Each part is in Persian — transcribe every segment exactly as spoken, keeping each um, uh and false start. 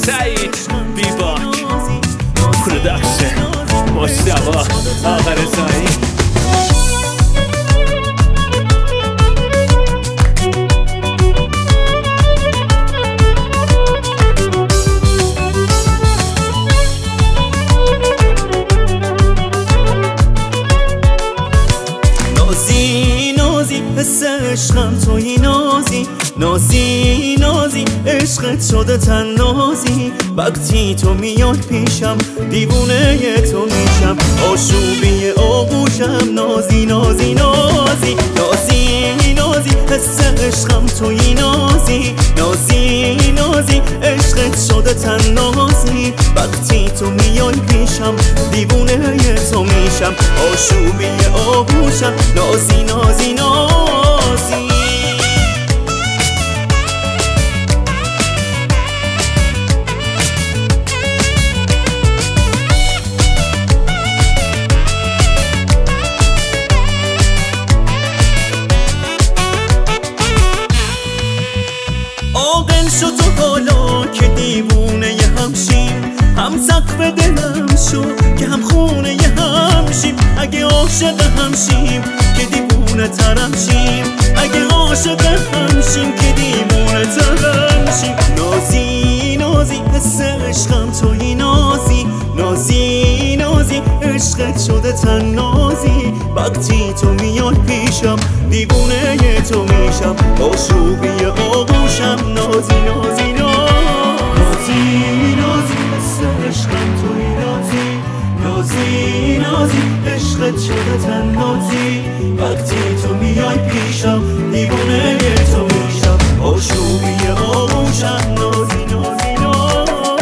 سعید بیباک پروداکشن مشتبه آقا رضایی. نازی نازی حس عشقم توی نازی، نازی نازی عشقت شده تن نازی. وقتی تو میای پیشم دیوونه تو میشم، آشوبی آغوشم نازی نازی نازی. نازی نازی حس عشقم توی نازی، نازی نازی عشقت شده تن نازی. وقتی تو میای پیشم دیوونه تو میشم، آشوبی آغوشم نازی نازی نازی. عاقل شو تو حالا که دیوونه ی همشیم، هم سقف دلم شو که هم خونه ی همشیم. اگه عاشق همشیم که دیوونه ترم شیم، اگه عاشق همشیم که دیوونه ترم شیم. نازی نازی حس عشقم توی نازی، نازی نازی عشقت شده تن نازی. وقتی تو میای پیشم دیوونه ی تو میشم، آشوبی آغوشم نازی نازی نازی نازی حس عشقم توی نازی، نازی نازی عشقت شده تن نازی. وقتی تو میای پیشم دیوونه ی تو میشم، آشوبی آغوشم نازی نازی نازی.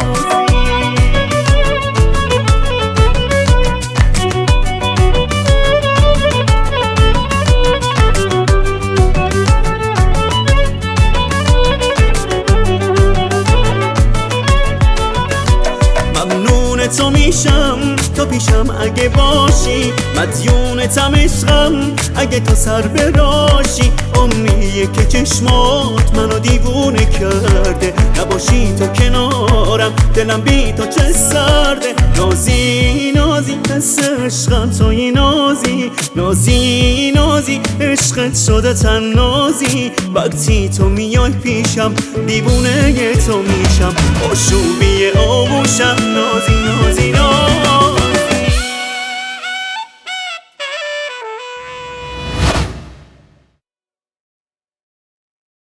تو میشم تو پیشم اگه باشی، مدیونتم عشقم اگه تو سر براشی. امیه که چشمات منو دیوونه کرده، نباشی تو کنارم دلم بی تو چه سرده. نازی نازی حس عشقم توی نازی، نازی نازی عشقت شده تن نازی. وقتی تو میای پیشم دیوونه ی تو میشم، آشوبی آغوشم نازی نازی نازی.